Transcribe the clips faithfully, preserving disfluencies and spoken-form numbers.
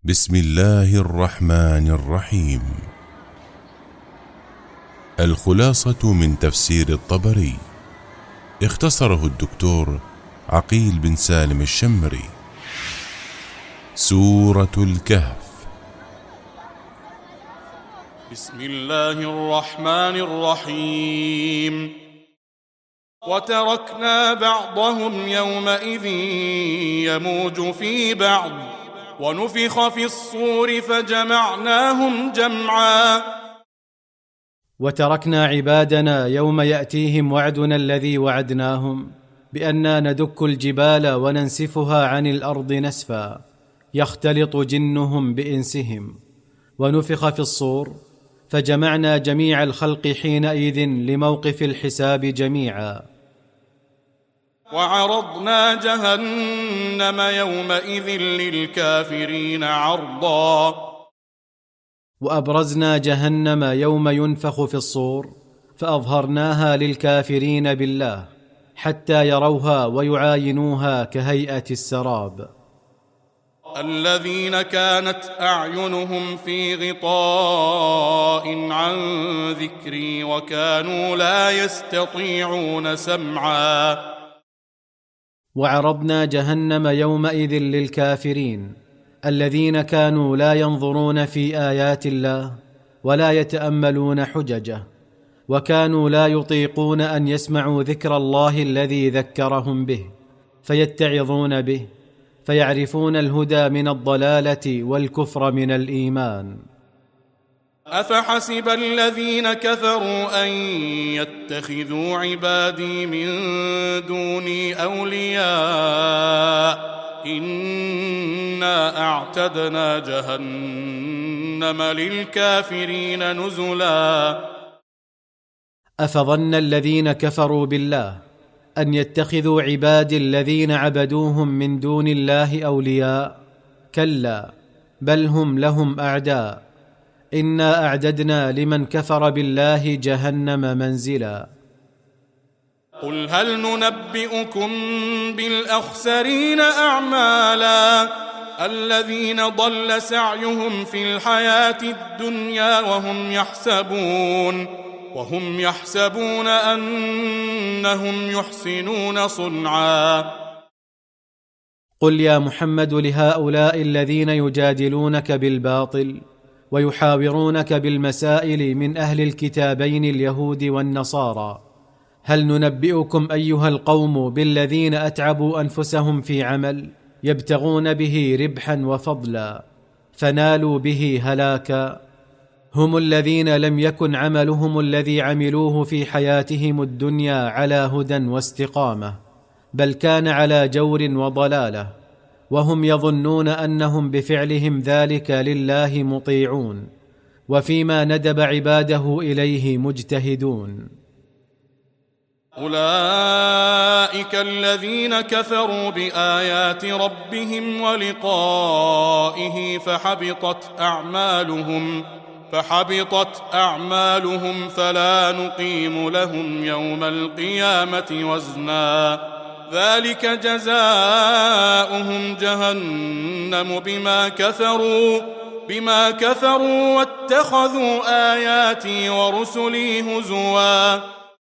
بسم الله الرحمن الرحيم. الخلاصة من تفسير الطبري، اختصره الدكتور عقيل بن سالم الشمري. سورة الكهف. بسم الله الرحمن الرحيم. وتركنا بعضهم يومئذ يموج في بعض ونفخ في الصور فجمعناهم جمعا. وتركنا عبادنا يوم يأتيهم وعدنا الذي وعدناهم بأننا ندك الجبال وننسفها عن الأرض نسفا يختلط جنهم بإنسهم، ونفخ في الصور فجمعنا جميع الخلق حينئذ لموقف الحساب جميعا. وعرضنا جهنم يومئذ للكافرين عرضا. وأبرزنا جهنم يوم ينفخ في الصور فأظهرناها للكافرين بالله حتى يروها ويعاينوها كهيئة السراب. الذين كانت أعينهم في غطاء عن ذكري وكانوا لا يستطيعون سمعا. وعرضنا جهنم يومئذ للكافرين الذين كانوا لا ينظرون في آيات الله ولا يتأملون حججه، وكانوا لا يطيقون أن يسمعوا ذكر الله الذي ذكرهم به فيتعظون به فيعرفون الهدى من الضلالة والكفر من الإيمان. أفحسب الذين كفروا أن يتخذوا عبادي من دوني أولياء إنا أعتدنا جهنم للكافرين نزلا. أفظن الذين كفروا بالله أن يتخذوا عبادي الذين عبدوهم من دون الله أولياء؟ كلا، بل هم لهم أعداء. إنا أعددنا لمن كفر بالله جهنم منزلا. قل هل ننبئكم بالأخسرين أعمالا الذين ضل سعيهم في الحياة الدنيا وهم يحسبون وهم يحسبون أنهم يحسنون صنعا. قل يا محمد لهؤلاء الذين يجادلونك بالباطل ويحاورونك بالمسائل من أهل الكتابين اليهود والنصارى، هل ننبئكم أيها القوم بالذين أتعبوا أنفسهم في عمل يبتغون به ربحا وفضلا فنالوا به هلاكا؟ هم الذين لم يكن عملهم الذي عملوه في حياتهم الدنيا على هدى واستقامة، بل كان على جور وضلالة، وهم يظنون أنهم بفعلهم ذلك لله مطيعون وفيما ندب عباده إليه مجتهدون. أولئك الذين كفروا بآيات ربهم ولقائه فحبطت أعمالهم فحبطت أعمالهم فلا نقيم لهم يوم القيامة وزنا. ذلك جزاؤهم جهنم بما كفروا بما كفروا واتخذوا آياتي ورسلي هزوا.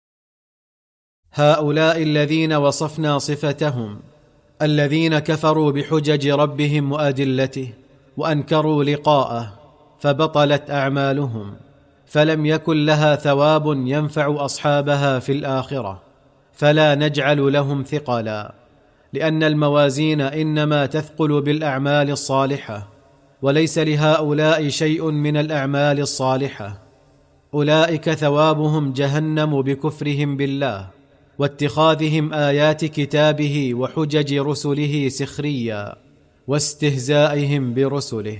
هؤلاء الذين وصفنا صفتهم الذين كفروا بحجج ربهم وأدلته وأنكروا لقاءه فبطلت أعمالهم فلم يكن لها ثواب ينفع أصحابها في الآخرة، فلا نجعل لهم ثقلا، لأن الموازين إنما تثقل بالأعمال الصالحة وليس لهؤلاء شيء من الأعمال الصالحة. أولئك ثوابهم جهنم بكفرهم بالله واتخاذهم آيات كتابه وحجج رسله سخريا واستهزائهم برسله.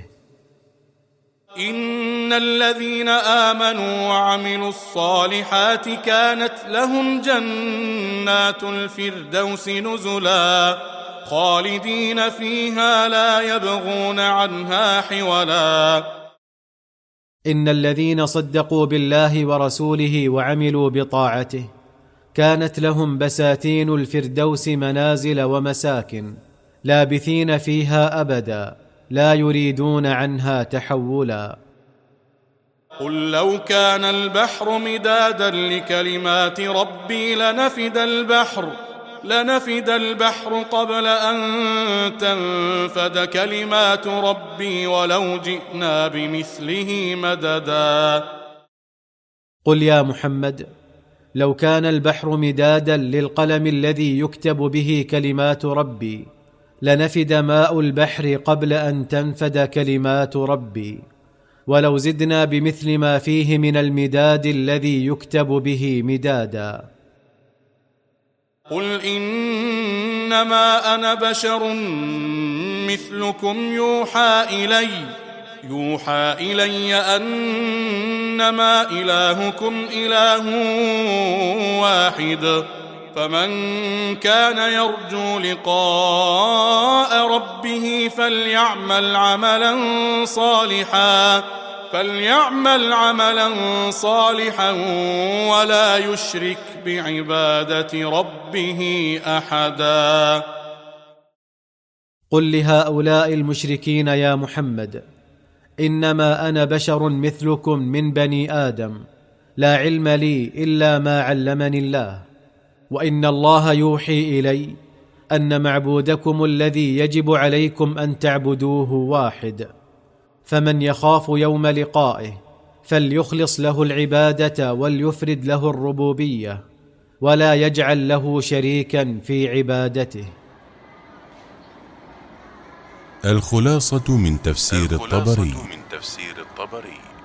إن الذين آمنوا وعملوا الصالحات كانت لهم جنات الفردوس نزلا خالدين فيها لا يبغون عنها حولا. إن الذين صدقوا بالله ورسوله وعملوا بطاعته كانت لهم بساتين الفردوس منازل ومساكن لابثين فيها أبدا لا يريدون عنها تحولا. قل لو كان البحر مدادا لكلمات ربي لنفد البحر لنفد البحر قبل أن تنفد كلمات ربي ولو جئنا بمثله مددا. قل يا محمد لو كان البحر مدادا للقلم الذي يكتب به كلمات ربي لنفد ماء البحر قبل أن تنفد كلمات ربي ولو زدنا بمثل ما فيه من المداد الذي يكتب به مدادا. قل إنما أنا بشر مثلكم يوحى إلي يوحى إلي أنما إلهكم إله واحد فمن كان يرجو لقاء ربه فليعمل عملا صالحا فليعمل عملا صالحا ولا يشرك بعبادة ربه أحدا. قل لهؤلاء المشركين يا محمد إنما أنا بشر مثلكم من بني آدم لا علم لي إلا ما علمني الله وإن الله يوحي إلي أن معبودكم الذي يجب عليكم أن تعبدوه واحد فمن يخاف يوم لقائه فليخلص له العبادة وليفرد له الربوبية ولا يجعل له شريكا في عبادته. الخلاصة من تفسير الطبري. من تفسير الطبري